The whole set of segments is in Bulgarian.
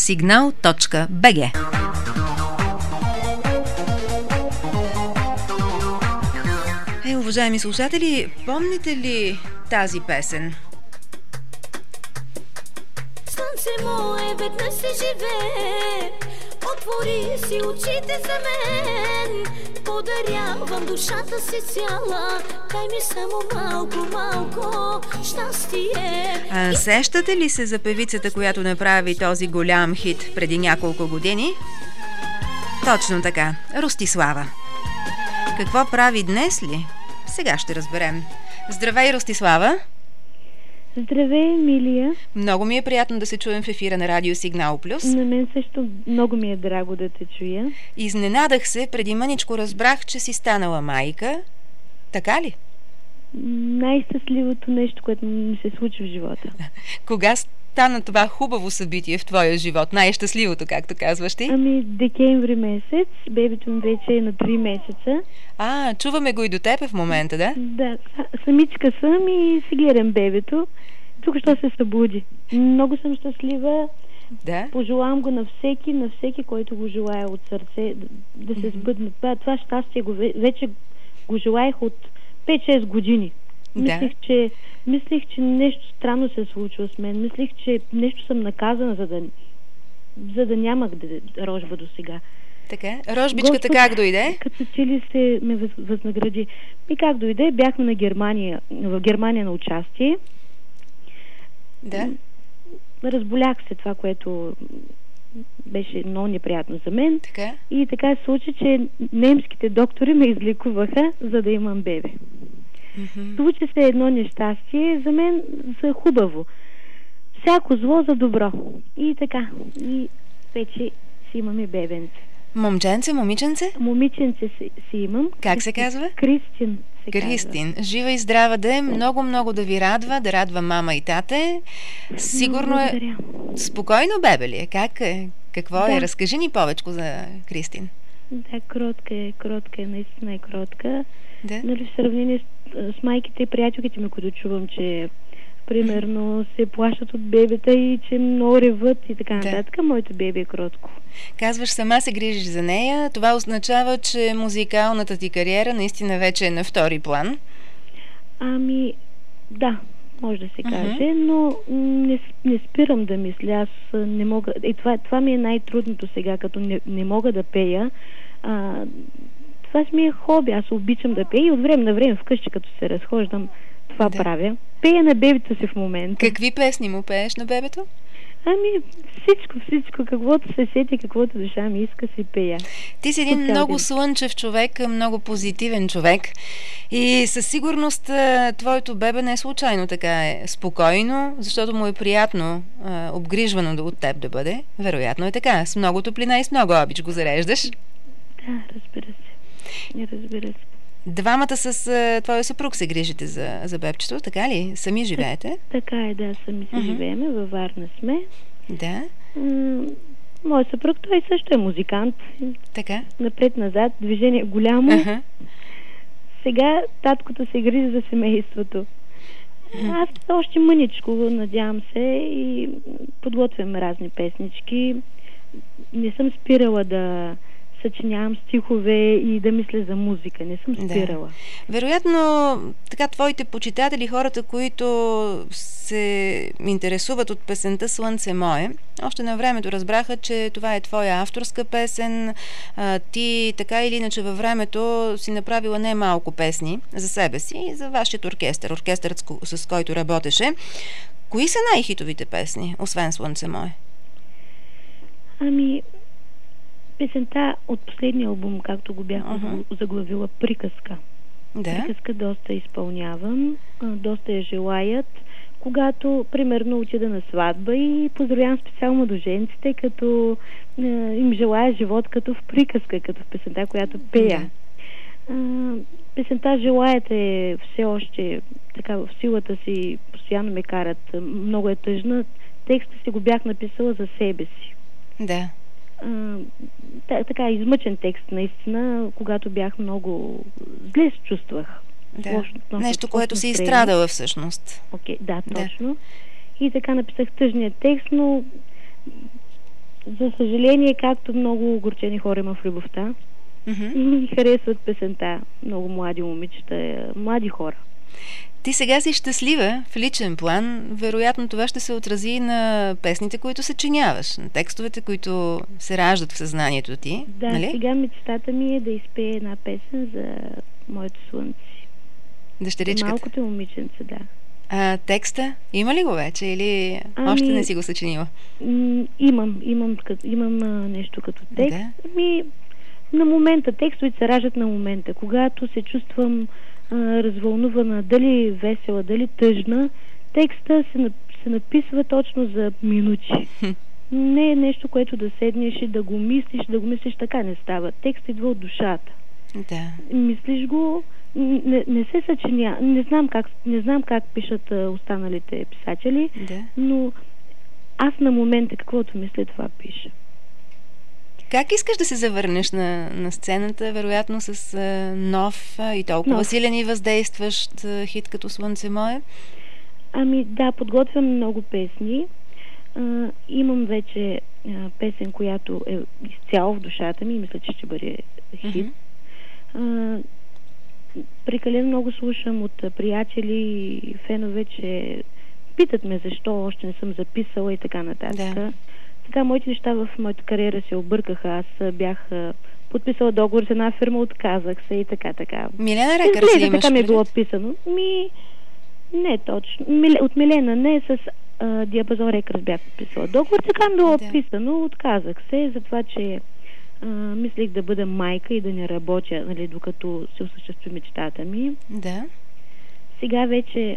signal.bg. Уважаеми слушатели, помните ли тази песен? Слънце мое, веднъж се живее, отвори си очите за мен, подарявам душата си цяла, дай ми само малко щастие. Сещате ли се за певицата, която направи този голям хит преди няколко години? Точно така, Ростислава. Какво прави днес ли? Сега ще разберем. Здравей, Ростислава! Здравей, Емилия! Много ми е приятно да се чуем в ефира на Радио Сигнал Плюс. На мен също много ми е драго да те чуя. Изненадах се, преди мъничко разбрах, че си станала майка. Така ли? Най-щастливото нещо, което ми се случи в живота. Кога стана това хубаво събитие в твоя живот? Най-щастливото, както казваш ти? Декември месец. Бебето ми вече е на 3 месеца. Чуваме го и до теб в момента, да? Да, самичка съм и си гледам бебето. Тук що се събуди. Много съм щастлива. Да. Пожелавам го на всеки, който го желая от сърце, да се сбъдне. Това щастие вече го желаях от 5-6 години. Да. Мислех, че нещо странно се случва с мен. Мислех, че нещо съм наказана, за да нямах рожба до сега. Така. Рожбичката как дойде? Като че ли се ме възнагради. И как дойде? Бяхме в Германия на участие. Да. Разболях се, това, което беше много неприятно за мен. Така. И така се случи, че немските доктори ме излекуваха, за да имам бебе. Случи се едно нещастие за мен за хубаво. Всяко зло за добро. И така. И вече си имаме бебенце. Момченце, момиченце? Момиченце си имам. Как се казва? Кристин. Кристин. Жива и здрава да е. Много да ви радва мама и тате. Сигурно е... Спокойно бебе ли е? Как е? Какво е? Разкажи ни повечко за Кристин. Да, кротка е, наистина е кротка. Да. Нали, в сравнение с майките и приятелките ми, които чувам, че примерно се плащат от бебета и че много реват и така нататък. Моето бебе е кротко. Казваш, сама се грижиш за нея. Това означава, че музикалната ти кариера наистина вече е на втори план. Да, може да се каже, но не спирам да мисля. Аз не мога... Това ми е най-трудното сега, като не мога да пея. Това ми е хоби. Аз обичам да пея и от време на време вкъщи, като се разхождам, това правя. Пея на бебето си в момента. Какви песни му пееш на бебето? Всичко, каквото се сети, каквото душа ми иска, си пея. Ти си един много слънчев човек, много позитивен човек и със сигурност твоето бебе не е случайно така е спокойно, защото му е приятно обгрижвано от теб да бъде. Вероятно е така. С много топлина и с много обич го зареждаш. Да, разбира се. Двамата с твоя съпруг се грижите за бебчето, така ли? Сами живеете? Така е, да, сами си живееме, във Варна сме. Да. Моят съпруг, той също е музикант. Така. Напред-назад, движение голямо. Сега таткото се грижи за семейството. Аз още мъничко, надявам се, и подготвям разни песнички. Не съм спирала да съчинявам стихове и да мисля за музика. Не съм спирала. Да. Вероятно, така твоите почитатели, хората, които се интересуват от песента "Слънце мое", още на времето разбраха, че това е твоя авторска песен. Ти така или иначе във времето си направила не малко песни за себе си и за вашият оркестърът, с който работеше. Кои са най-хитовите песни, освен "Слънце мое"? Песента от последния албум, както го бях заглавила, "Приказка". Да. Приказка доста изпълнявам, доста я желаят. Когато, примерно, отида на сватба и поздравявам специално младоженците, като им желая живот като в приказка, като в песента, която пея. Песента "Желаете" все още така в силата си постоянно ме карат. Много е тъжна. Текста си го бях написала за себе си. Да. Така измъчен текст, наистина, когато бях много зле се чувствах. Да. Нещо, което си изстрадала всъщност. Да, точно. И така написах тъжния текст, но За съжаление, както много огорчени хора има в любовта, и харесват песента много млади момичета, млади хора. Ти сега си щастлива в личен план. Вероятно това ще се отрази и на песните, които съчиняваш, на текстовете, които се раждат в съзнанието ти. Да, нали? Сега мечтата ми е да изпея една песен за моето слънце. Дъщеричката. Малкото момиченце, да. А текста? Има ли го вече или още не си го съчинила? Имам нещо като текст. Да. На момента, текстовете се раждат на момента. Когато се чувствам развълнувана, дали весела, дали тъжна, текста се написва точно за минути. Не е нещо, което да седнеш и да го мислиш, така не става. Текст идва от душата. Да. Мислиш го, не се съчиня. Не знам как пишат останалите писатели, но аз на момента каквото мисля, това пиша. Как искаш да се завърнеш на сцената, вероятно с нов и толкова силен и въздействащ хит като Слънце мое? Да, подготвям много песни. Имам вече песен, която е изцяло в душата ми и мисля, че ще бъде хит. Прекалено много слушам от приятели и фенове, че питат ме защо още не съм записала и така нататък. Да. Така, моите неща в моята кариера се объркаха. Аз бях подписала договор с една фирма, отказах се и така. Милена Рекърдс ли имаш? Така ми е било писано. Не точно. От Милена не, с Диапазон Рекърдс бях подписала договор. Така ми било писано, отказах се, затова, че мислех да бъда майка и да не работя, нали, докато се осъществи мечтата ми. Да. Сега вече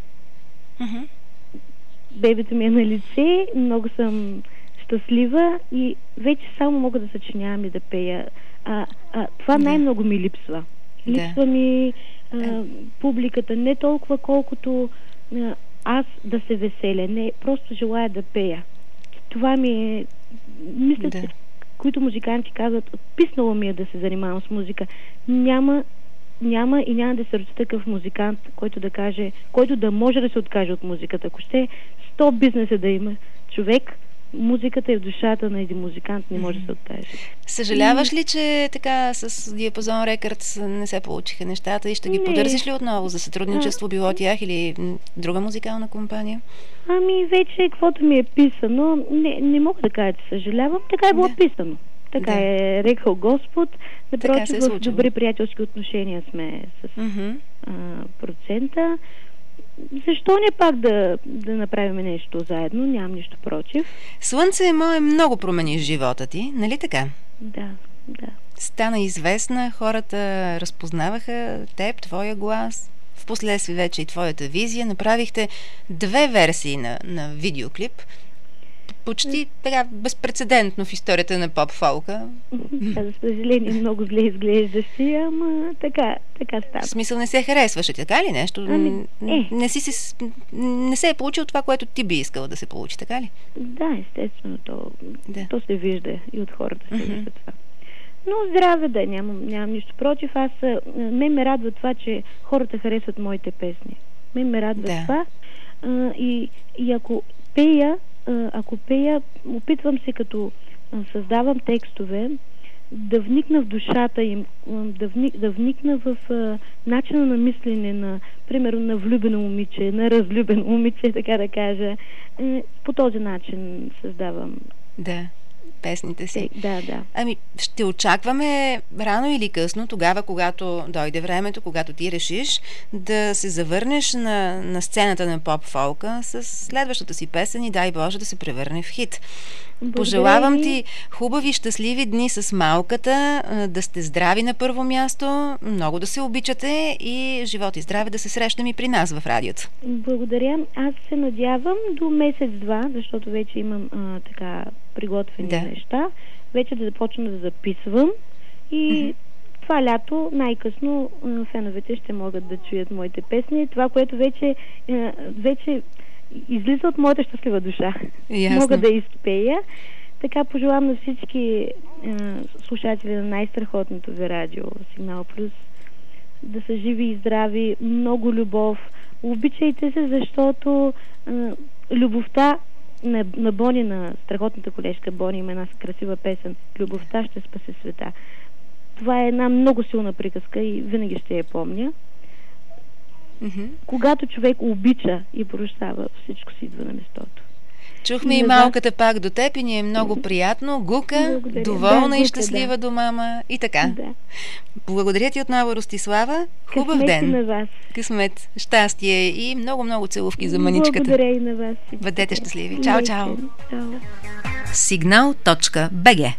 бебето ми е на лице, много съм щастлива и вече само мога да съчинявам и да пея. Това най-много ми липсва. Липсва ми публиката, не толкова колкото аз да се веселя. Не, просто желая да пея. Това ми е... Мисля, че които музиканти казват, писнало ми е да се занимавам с музика. Няма и няма да се роди такъв музикант, който да може да се откаже от музиката. Ако ще 100 бизнеса да има човек, музиката е в душата на един музикант, не може да се откаже. Съжаляваш ли, че така с Диапазон Рекърдс не се получиха нещата и ще ги потърсиш ли отново за сътрудничество, било тях или друга музикална компания? Вече, каквото ми е писано, не мога да кажа, че съжалявам, така е било писано. Така е рекал Господ. Напротив, в добри приятелски отношения сме с процента. Защо не пак да направим нещо заедно? Нямам нищо против. Слънце мое много промени живота ти, нали така? Да. Стана известна, хората разпознаваха теб, твоя глас. Впоследствие вече и твоята визия. Направихте 2 версии на видеоклип. Почти така безпрецедентно в историята на поп-фолка. За съжаление, много зле изглеждащи, ама така става. В смисъл не се харесваше, така ли нещо? Не се е получило това, което ти би искала да се получи, така ли? Да, естествено. То се вижда и от хората се вижда това. Но здраве да, нямам нищо против. Мен ме радва това, че хората харесват моите песни. Мен ме радва това. И ако пея, опитвам се като създавам текстове, да вникна в душата им, да вникна в начина на мислене примерно на влюбено момиче, на разлюбено момиче, така да кажа. По този начин създавам. Да. Песните си. Да. Ще очакваме рано или късно, тогава, когато дойде времето, когато ти решиш да се завърнеш на сцената на поп-фолка с следващата си песен и дай Боже да се превърне в хит. Пожелавам ти хубави, щастливи дни с малката, да сте здрави на първо място, много да се обичате и живот и здраве да се срещнем и при нас в радиото. Благодаря. Аз се надявам до месец-два, защото вече имам приготвени неща, вече да започна да записвам и това лято най-късно феновете ще могат да чуят моите песни. Това, което вече излиза от моята щастлива душа. Ясно. Мога да изпея. Така пожелавам на всички слушатели на най-страхотното ви радио Сигнал Плюс да са живи и здрави, много любов. Обичайте се, защото любовта на Бони, на страхотната колежка Бони, има една красива песен "Любовта ще спаси света". Това е една много силна приказка и винаги ще я помня. Когато човек обича и прощава, всичко си идва на местото. Чухме и малката пак до теб и ни е много приятно. Гука, благодаря. Доволна и щастлива до мама и така. Да. Благодаря ти отново, Ростислава. Хубав ден. На вас. Късмет, щастие и много за маничката. Благодаря и на вас. Бъдете щастливи. Чао, чао. Signal.bg